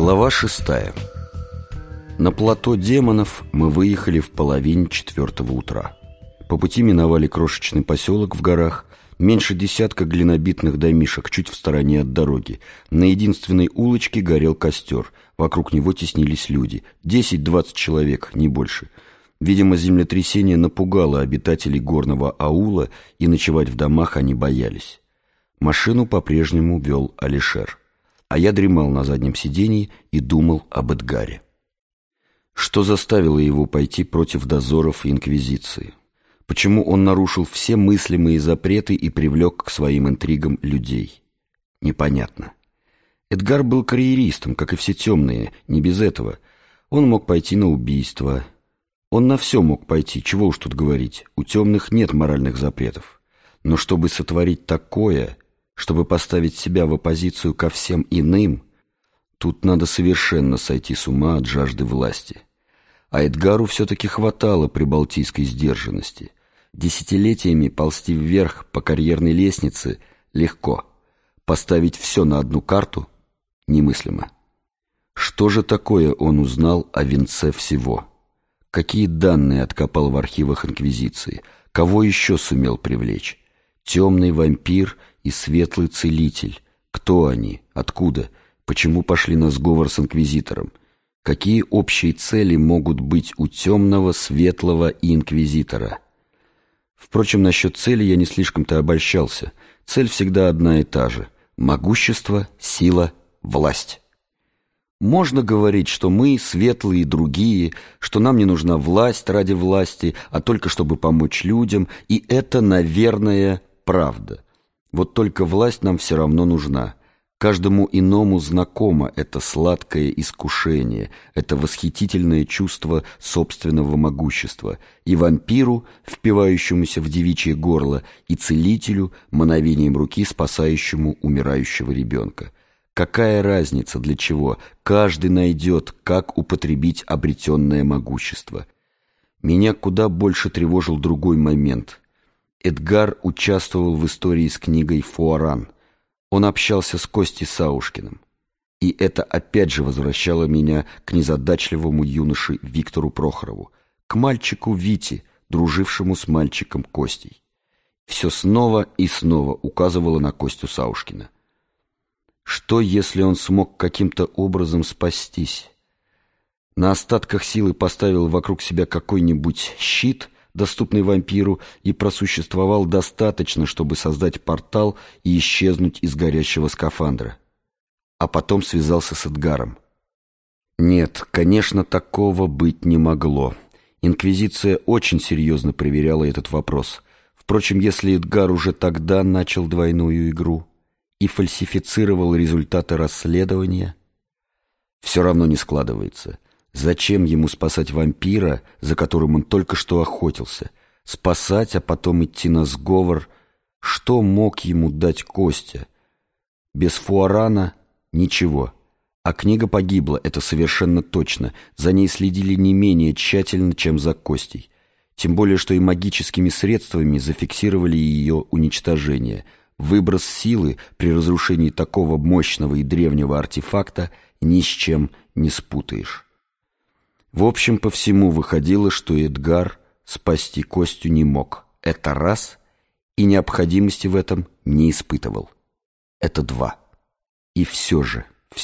Глава 6. На плато демонов мы выехали в половине 4 утра. По пути миновали крошечный поселок в горах, меньше десятка глинобитных домишек чуть в стороне от дороги. На единственной улочке горел костер, вокруг него теснились люди, 10-20 человек, не больше. Видимо, землетрясение напугало обитателей горного аула, и ночевать в домах они боялись. Машину по-прежнему вел Алишер, а я дремал на заднем сиденье и думал об Эдгаре. Что заставило его пойти против дозоров и инквизиции? Почему он нарушил все мыслимые запреты и привлек к своим интригам людей? Непонятно. Эдгар был карьеристом, как и все темные, не без этого. Он мог пойти на убийство. Он на все мог пойти, чего уж тут говорить. У темных нет моральных запретов. Но чтобы сотворить такое, чтобы поставить себя в оппозицию ко всем иным, тут надо совершенно сойти с ума от жажды власти. А Эдгару все-таки хватало прибалтийской сдержанности. Десятилетиями ползти вверх по карьерной лестнице легко. Поставить все на одну карту немыслимо. Что же такое он узнал о венце всего? Какие данные откопал в архивах инквизиции? Кого еще сумел привлечь? Темный вампир и светлый целитель. Кто они? Откуда? Почему пошли на сговор с инквизитором? Какие общие цели могут быть у темного, светлого и инквизитора? Впрочем, насчет цели я не слишком-то обольщался. Цель всегда одна и та же. Могущество, сила, власть. Можно говорить, что мы, светлые и другие, что нам не нужна власть ради власти, а только чтобы помочь людям, и это, наверное, правда. Вот только власть нам все равно нужна. Каждому иному знакомо это сладкое искушение, это восхитительное чувство собственного могущества. И вампиру, впивающемуся в девичье горло, и целителю, мановением руки спасающему умирающего ребенка. Какая разница для чего? Каждый найдет, как употребить обретенное могущество. Меня куда больше тревожил другой момент. Эдгар участвовал в истории с книгой «Фуаран». Он общался с Костей Саушкиным. И это опять же возвращало меня к незадачливому юноше Виктору Прохорову, к мальчику Вите, дружившему с мальчиком Костей. Все снова и снова указывало на Костю Саушкина. Что, если он смог каким-то образом спастись? На остатках силы поставил вокруг себя какой-нибудь щит, доступный вампиру, и просуществовал достаточно, чтобы создать портал и исчезнуть из горящего скафандра. А потом связался с Эдгаром. Нет, конечно, такого быть не могло. Инквизиция очень серьезно проверяла этот вопрос. Впрочем, если Эдгар уже тогда начал двойную игру и фальсифицировал результаты расследования, все равно не складывается. Зачем ему спасать вампира, за которым он только что охотился? Спасать, а потом идти на сговор? Что мог ему дать Костя? Без Фуарана ничего. А книга погибла, это совершенно точно. За ней следили не менее тщательно, чем за Костей. Тем более, что и магическими средствами зафиксировали ее уничтожение. Выброс силы при разрушении такого мощного и древнего артефакта ни с чем не спутаешь. В общем, по всему выходило, что Эдгар спасти Костю не мог. Это раз, и необходимости в этом не испытывал. Это два. И все же.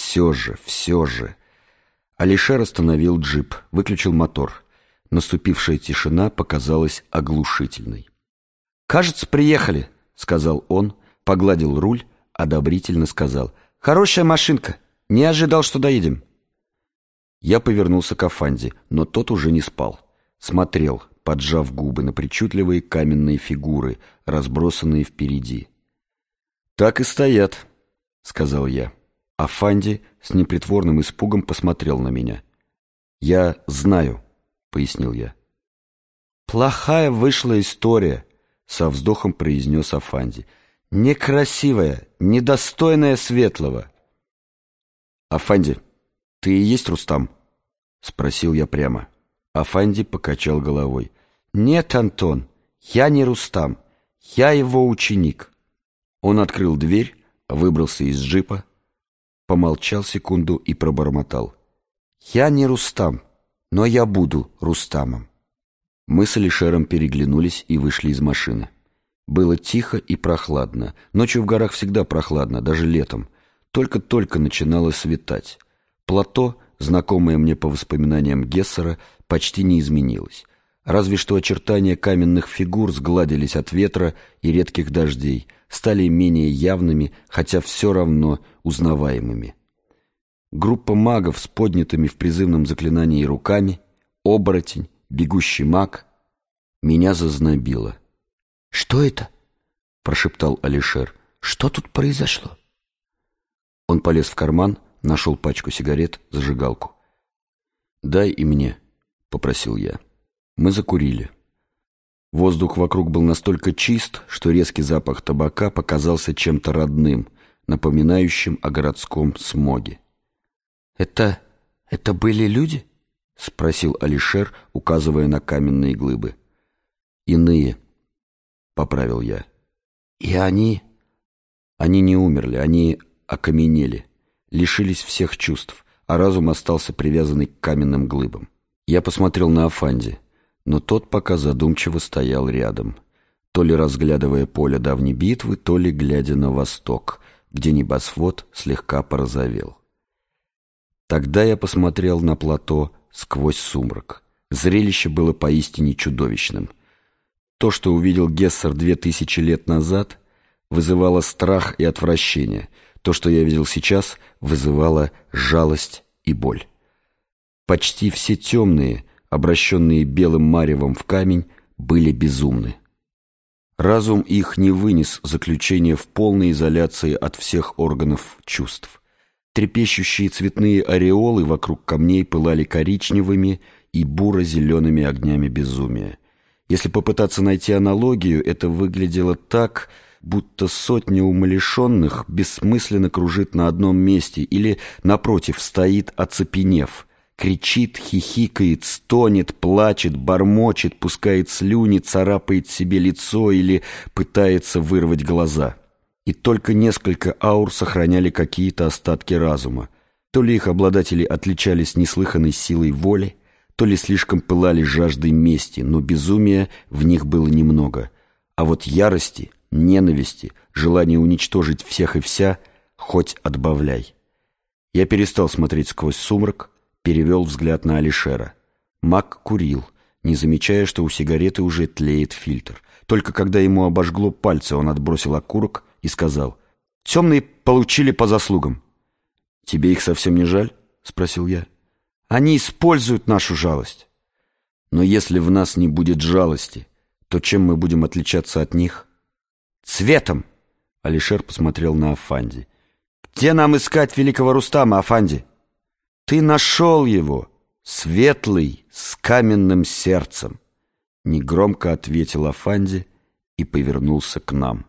Алишер остановил джип, выключил мотор. Наступившая тишина показалась оглушительной. «Кажется, приехали», — сказал он, погладил руль, одобрительно сказал: «Хорошая машинка, не ожидал, что доедем». Я повернулся к Афанди, но тот уже не спал. Смотрел, поджав губы, на причудливые каменные фигуры, разбросанные впереди. «Так и стоят», — сказал я. Афанди с непритворным испугом посмотрел на меня. «Я знаю», — пояснил я. «Плохая вышла история», — со вздохом произнес Афанди. «Некрасивая, недостойная светлого». «Афанди, ты и есть Рустам?» — спросил я прямо. Афанди покачал головой. «Нет, Антон, я не Рустам, я его ученик». Он открыл дверь, выбрался из джипа, помолчал секунду и пробормотал: «Я не Рустам, но я буду Рустамом». Мы с Алишером переглянулись и вышли из машины. Было тихо и прохладно. Ночью в горах всегда прохладно, даже летом. Только-только начинало светать. Плато, знакомое мне по воспоминаниям Гессера, почти не изменилось. Разве что очертания каменных фигур сгладились от ветра и редких дождей, стали менее явными, хотя все равно узнаваемыми. Группа магов с поднятыми в призывном заклинании руками, оборотень, бегущий маг. Меня зазнобило. «Что это?» — прошептал Алишер. «Что тут произошло?» Он полез в карман, нашел пачку сигарет, зажигалку. «Дай и мне», — попросил я. Мы закурили. Воздух вокруг был настолько чист, что резкий запах табака показался чем-то родным, напоминающим о городском смоге. «Это были люди?» — спросил Алишер, указывая на каменные глыбы. «Иные», — поправил я. «И они...» «Они не умерли, они окаменели, лишились всех чувств, а разум остался привязанный к каменным глыбам». Я посмотрел на Афанди, но тот пока задумчиво стоял рядом, то ли разглядывая поле давней битвы, то ли глядя на восток, где небосвод слегка порозовел. Тогда я посмотрел на плато сквозь сумрак. Зрелище было поистине чудовищным. То, что увидел Гессер 2000 лет назад, вызывало страх и отвращение. То, что я видел сейчас, вызывало жалость и боль. Почти все темные, обращенные белым маревом в камень, были безумны. Разум их не вынес заключения в полной изоляции от всех органов чувств. Трепещущие цветные ореолы вокруг камней пылали коричневыми и буро-зелеными огнями безумия. Если попытаться найти аналогию, это выглядело так, будто сотня умалишенных бессмысленно кружит на одном месте или, напротив, стоит оцепенев, кричит, хихикает, стонет, плачет, бормочет, пускает слюни, царапает себе лицо или пытается вырвать глаза. И только несколько аур сохраняли какие-то остатки разума. То ли их обладатели отличались неслыханной силой воли, то ли слишком пылали жаждой мести, но безумия в них было немного. А вот ярости, ненависти, желания уничтожить всех и вся хоть отбавляй. Я перестал смотреть сквозь сумрак, перевел взгляд на Алишера. Маг курил, не замечая, что у сигареты уже тлеет фильтр. Только когда ему обожгло пальцы, он отбросил окурок и сказал: «Темные получили по заслугам». «Тебе их совсем не жаль?» — спросил я. «Они используют нашу жалость». «Но если в нас не будет жалости, то чем мы будем отличаться от них?» «Цветом!» — Алишер посмотрел на Афанди. «Где нам искать великого Рустама, Афанди?» «Ты нашел его, светлый, с каменным сердцем», — негромко ответил Афанди и повернулся к нам.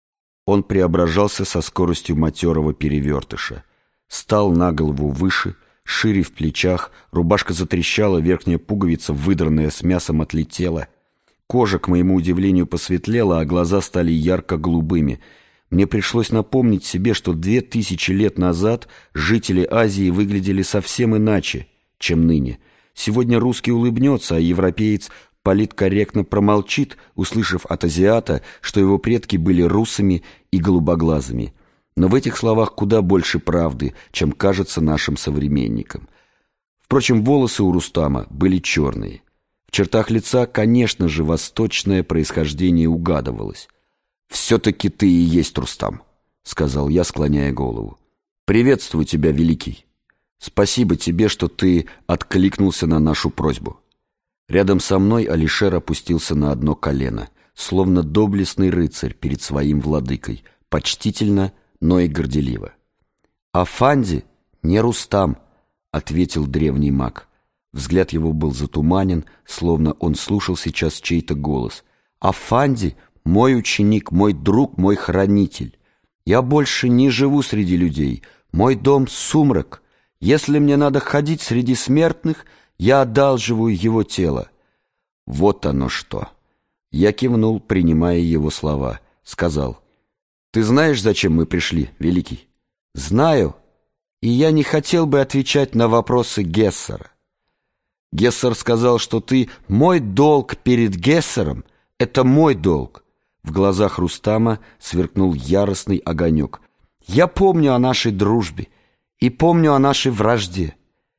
Он преображался со скоростью матерого перевертыша. Стал на голову выше, шире в плечах, рубашка затрещала, верхняя пуговица, выдранная с мясом, отлетела. Кожа, к моему удивлению, посветлела, а глаза стали ярко-голубыми. Мне пришлось напомнить себе, что 2000 лет назад жители Азии выглядели совсем иначе, чем ныне. Сегодня русский улыбнется, а европеец политкорректно промолчит, услышав от азиата, что его предки были русами и голубоглазыми. Но в этих словах куда больше правды, чем кажется нашим современникам. Впрочем, волосы у Рустама были черные. В чертах лица, конечно же, восточное происхождение угадывалось. «Все-таки ты и есть Рустам», — сказал я, склоняя голову. «Приветствую тебя, Великий. Спасибо тебе, что ты откликнулся на нашу просьбу». Рядом со мной Алишер опустился на одно колено, словно доблестный рыцарь перед своим владыкой, почтительно, но и горделиво. «Афанди не Рустам», — ответил древний маг. Взгляд его был затуманен, словно он слушал сейчас чей-то голос. «Афанди — мой ученик, мой друг, мой хранитель. Я больше не живу среди людей. Мой дом — сумрак. Если мне надо ходить среди смертных, я одалживаю его тело». Вот оно что. Я кивнул, принимая его слова. Сказал: «Ты знаешь, зачем мы пришли, Великий?» «Знаю. и я не хотел бы отвечать на вопросы Гессера. Гессер сказал, что ты мой долг перед Гессером — это мой долг. В глазах Рустама сверкнул яростный огонек. Я помню о нашей дружбе и помню о нашей вражде.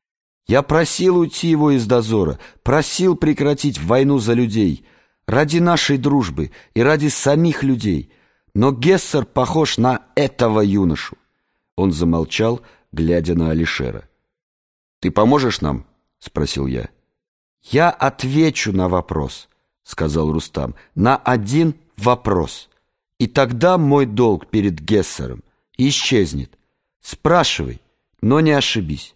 Я просил уйти его из дозора, просил прекратить войну за людей, ради нашей дружбы и ради самих людей. Но Гессер похож на этого юношу. Он замолчал, глядя на Алишера. «Ты поможешь нам?» — спросил я. «Я отвечу на вопрос», — сказал Рустам, — «на один вопрос. И тогда мой долг перед Гессером исчезнет. Спрашивай, но не ошибись».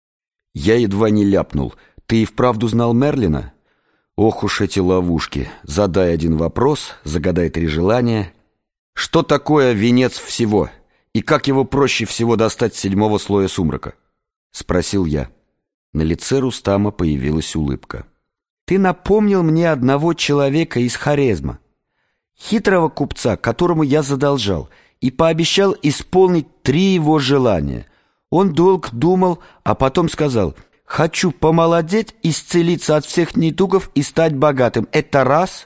Я едва не ляпнул. «Ты и вправду знал Мерлина?» Ох уж эти ловушки. Задай один вопрос, загадай 3 желания. Что такое венец всего? И как его проще всего достать с 7-го слоя сумрака? Спросил я. На лице Рустама появилась улыбка. Ты напомнил мне одного человека из Хорезма, хитрого купца, которому я задолжал, и пообещал исполнить 3 его желания. Он долго думал, а потом сказал: «Хочу помолодеть, исцелиться от всех недугов и стать богатым. Это раз?»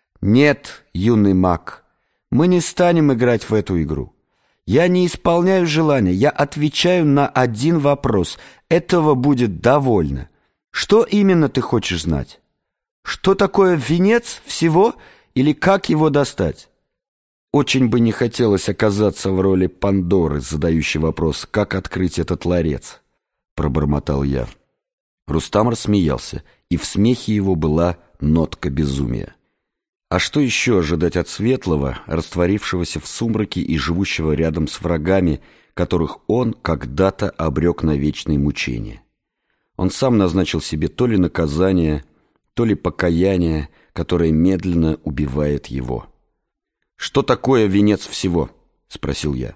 «Нет, юный маг, мы не станем играть в эту игру. Я не исполняю желания, я отвечаю на один вопрос. Этого будет довольно. Что именно ты хочешь знать? Что такое венец всего или как его достать?» Очень бы не хотелось оказаться в роли Пандоры, задающей вопрос: «Как открыть этот ларец?» — пробормотал я. Рустам рассмеялся, и в смехе его была нотка безумия. А что еще ожидать от светлого, растворившегося в сумраке и живущего рядом с врагами, которых он когда-то обрек на вечные мучения? Он сам назначил себе то ли наказание, то ли покаяние, которое медленно убивает его. «Что такое венец всего?» — спросил я.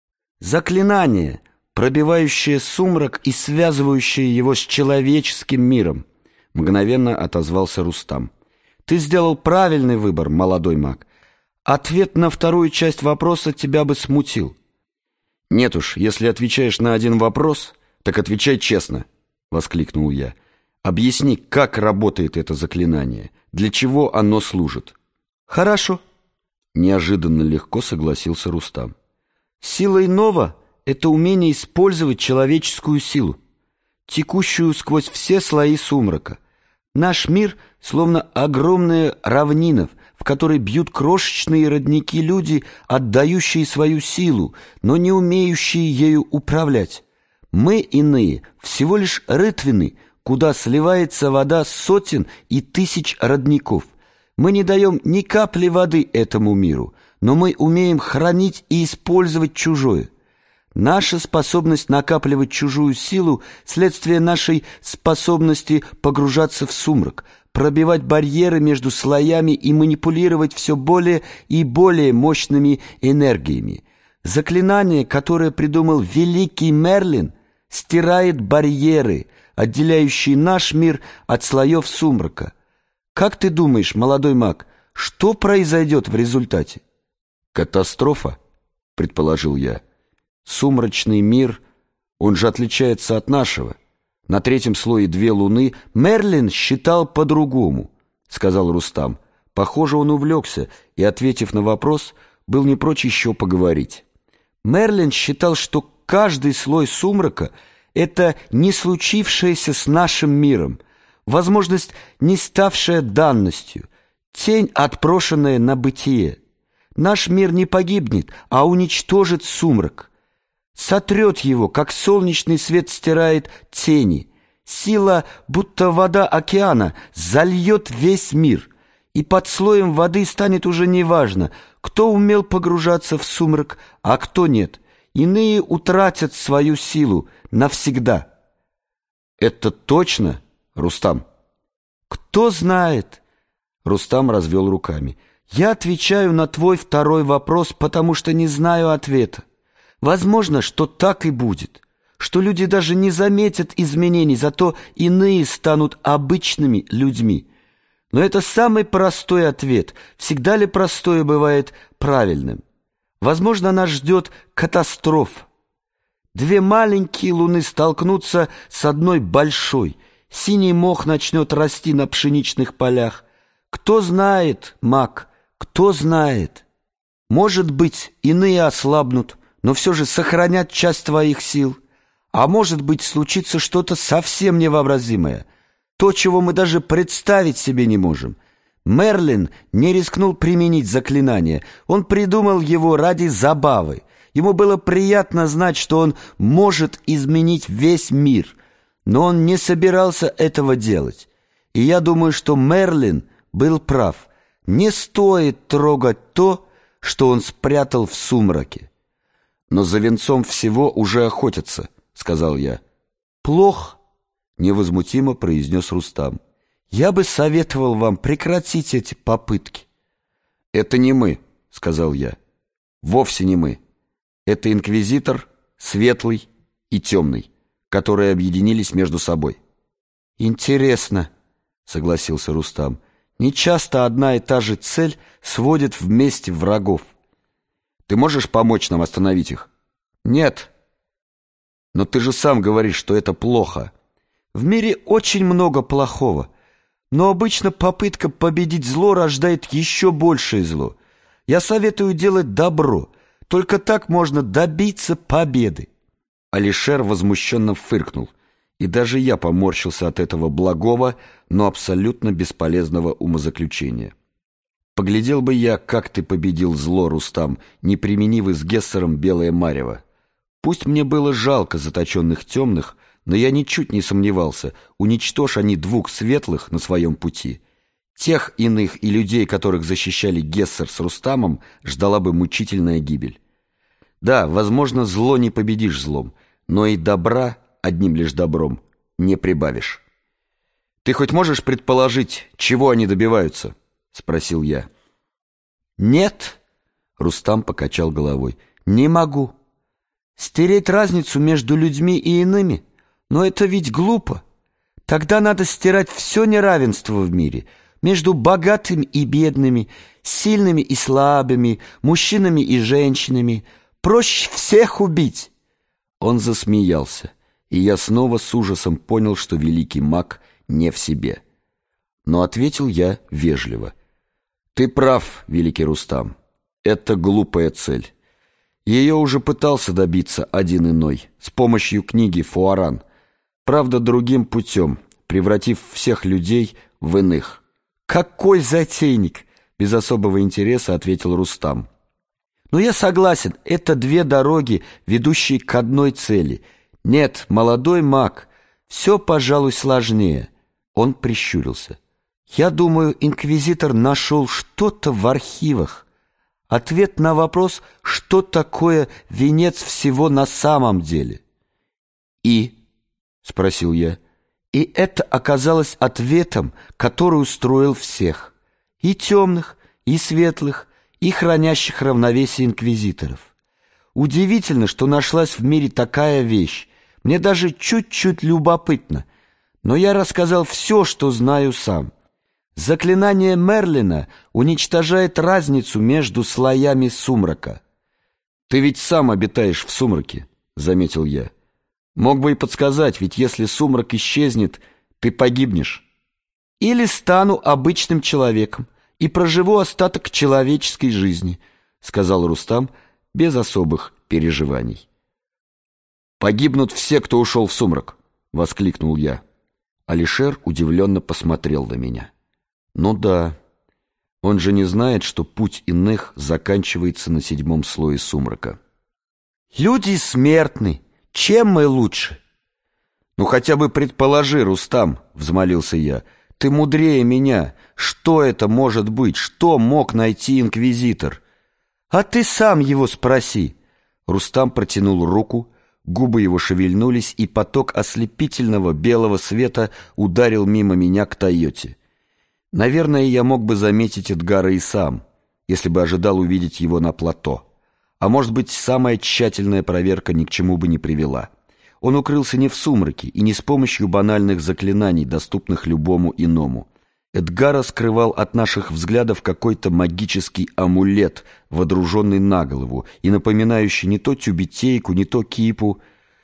«Заклинание, пробивающее сумрак и связывающее его с человеческим миром», — мгновенно отозвался Рустам. «Ты сделал правильный выбор, молодой маг. Ответ на вторую часть вопроса тебя бы смутил». «Нет уж, если отвечаешь на один вопрос, так отвечай честно», — воскликнул я. «Объясни, как работает это заклинание, для чего оно служит». «Хорошо», — неожиданно легко согласился Рустам. «Сила иного — это умение использовать человеческую силу, текущую сквозь все слои сумрака. Наш мир словно огромная равнина, в которой бьют крошечные родники люди, отдающие свою силу, но не умеющие ею управлять. Мы, иные, всего лишь рытвины, куда сливается вода сотен и тысяч родников. Мы не даем ни капли воды этому миру, но мы умеем хранить и использовать чужое. Наша способность накапливать чужую силу – следствие нашей способности погружаться в сумрак, пробивать барьеры между слоями и манипулировать все более и более мощными энергиями. Заклинание, которое придумал великий Мерлин, стирает барьеры, отделяющие наш мир от слоев сумрака. Как ты думаешь, молодой маг, что произойдет в результате?» «Катастрофа», — предположил я. «Сумрачный мир, он же отличается от нашего. На 3-м слое 2 луны. Мерлин считал по-другому», — сказал Рустам. Похоже, он увлекся и, ответив на вопрос, был не прочь еще поговорить. Мерлин считал, что каждый слой сумрака — это не случившееся с нашим миром, возможность, не ставшая данностью, тень, отброшенная на бытие. Наш мир не погибнет, а уничтожит сумрак, сотрет его, как солнечный свет стирает тени. Сила, будто вода океана, зальет весь мир, и под слоем воды станет уже неважно, кто умел погружаться в сумрак, а кто нет. Иные утратят свою силу навсегда. «Это точно, Рустам?» «Кто знает?» Рустам развел руками. «Я отвечаю на твой второй вопрос, потому что не знаю ответа. Возможно, что так и будет, что люди даже не заметят изменений, зато иные станут обычными людьми. Но это самый простой ответ. Всегда ли простое бывает правильным? Возможно, нас ждет катастрофа. Две маленькие луны столкнутся с одной большой. Синий мох начнет расти на пшеничных полях. Кто знает, Мак, кто знает? Может быть, иные ослабнут, но все же сохранят часть твоих сил. А может быть, случится что-то совсем невообразимое, то, чего мы даже представить себе не можем. Мерлин не рискнул применить заклинание. Он придумал его ради забавы. Ему было приятно знать, что он может изменить весь мир, но он не собирался этого делать. И я думаю, что Мерлин был прав. Не стоит трогать то, что он спрятал в сумраке. «Но за венцом всего уже охотятся», — сказал я. «Плохо», — невозмутимо произнес Рустам. «Я бы советовал вам прекратить эти попытки». «Это не мы», — сказал я. «Вовсе не мы. Это инквизитор, светлый и темный, которые объединились между собой». «Интересно», — согласился Рустам. «Нечасто одна и та же цель сводит вместе врагов». «Ты можешь помочь нам остановить их?» «Нет». «Но ты же сам говоришь, что это плохо». «В мире очень много плохого, но обычно попытка победить зло рождает еще большее зло. Я советую делать добро, только так можно добиться победы». Алишер возмущенно фыркнул, и даже я поморщился от этого благого, но абсолютно бесполезного умозаключения. Поглядел бы я, как ты победил зло, Рустам, не применив с Гессером белое марево. Пусть мне было жалко заточенных темных, но я ничуть не сомневался, уничтожь они двух светлых на своем пути. Тех иных и людей, которых защищали Гессер с Рустамом, ждала бы мучительная гибель. Да, возможно, зло не победишь злом, но и добра одним лишь добром не прибавишь. «Ты хоть можешь предположить, чего они добиваются?» — спросил я. «Нет», — Рустам покачал головой, — «не могу. Стереть разницу между людьми и иными? Но это ведь глупо. Тогда надо стирать все неравенство в мире между богатыми и бедными, сильными и слабыми, мужчинами и женщинами. Проще всех убить». Он засмеялся, и я снова с ужасом понял, что великий маг не в себе. Но ответил я вежливо. «Ты прав, великий Рустам. Это глупая цель. Ее уже пытался добиться один иной, с помощью книги «Фуаран». Правда, другим путем, превратив всех людей в иных». «Какой затейник!» — без особого интереса ответил Рустам. «Но я согласен, это две дороги, ведущие к одной цели. Нет, молодой маг, все, пожалуй, сложнее». Он прищурился. «Я думаю, инквизитор нашел что-то в архивах. Ответ на вопрос, что такое венец всего на самом деле». «И?» — спросил я. И это оказалось ответом, который устроил всех. И темных, и светлых, и хранящих равновесие инквизиторов. Удивительно, что нашлась в мире такая вещь. Мне даже чуть-чуть любопытно. Но я рассказал все, что знаю сам. Заклинание Мерлина уничтожает разницу между слоями сумрака. «Ты ведь сам обитаешь в сумраке», — заметил я. «Мог бы и подсказать, ведь если сумрак исчезнет, ты погибнешь». «Или стану обычным человеком и проживу остаток человеческой жизни», — сказал Рустам без особых переживаний. «Погибнут все, кто ушел в сумрак», — воскликнул я. Алишер удивленно посмотрел на меня. «Ну да, он же не знает, что путь иных заканчивается на 7-м слое сумрака». «Люди смертны. Чем мы лучше?» «Ну хотя бы предположи, Рустам», — взмолился я. «Ты мудрее меня. Что это может быть? Что мог найти инквизитор?» «А ты сам его спроси». Рустам протянул руку, губы его шевельнулись, и поток ослепительного белого света ударил мимо меня к Тойоте. Наверное, я мог бы заметить Эдгара и сам, если бы ожидал увидеть его на плато. А может быть, самая тщательная проверка ни к чему бы не привела. Он укрылся не в сумраке и не с помощью банальных заклинаний, доступных любому иному. Эдгара скрывал от наших взглядов какой-то магический амулет, водруженный на голову и напоминающий не то тюбетейку, не то кипу.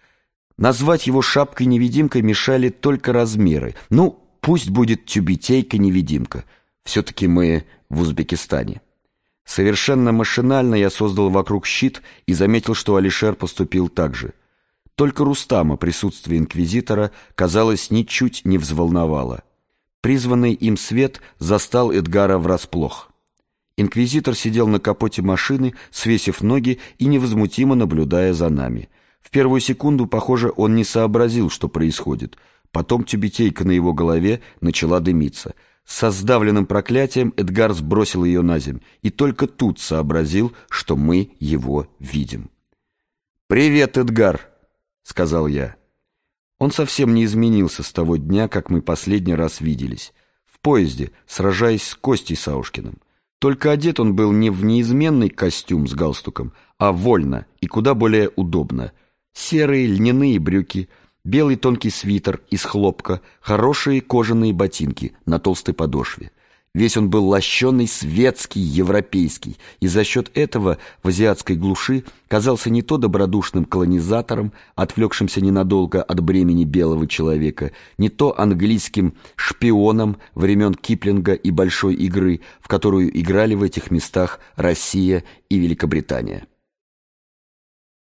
Назвать его шапкой-невидимкой мешали только размеры. Ну, пусть будет тюбетейка-невидимка. Все-таки мы в Узбекистане. Совершенно машинально я создал вокруг щит и заметил, что Алишер поступил так же. Только Рустама присутствие инквизитора, казалось, ничуть не взволновало. Призванный им свет застал Эдгара врасплох. Инквизитор сидел на капоте машины, свесив ноги и невозмутимо наблюдая за нами. В первую секунду, похоже, он не сообразил, что происходит. Потом тюбетейка на его голове начала дымиться. Со сдавленным проклятием Эдгар сбросил ее на земь и только тут сообразил, что мы его видим. «Привет, Эдгар!» — сказал я. Он совсем не изменился с того дня, как мы последний раз виделись. В поезде, сражаясь с Костей Саушкиным. Только одет он был не в неизменный костюм с галстуком, а вольно и куда более удобно. Серые льняные брюки, белый тонкий свитер из хлопка, хорошие кожаные ботинки на толстой подошве. Весь он был лощеный, светский, европейский, и за счет этого в азиатской глуши казался не то добродушным колонизатором, отвлекшимся ненадолго от бремени белого человека, не то английским шпионом времен Киплинга и большой игры, в которую играли в этих местах Россия и Великобритания.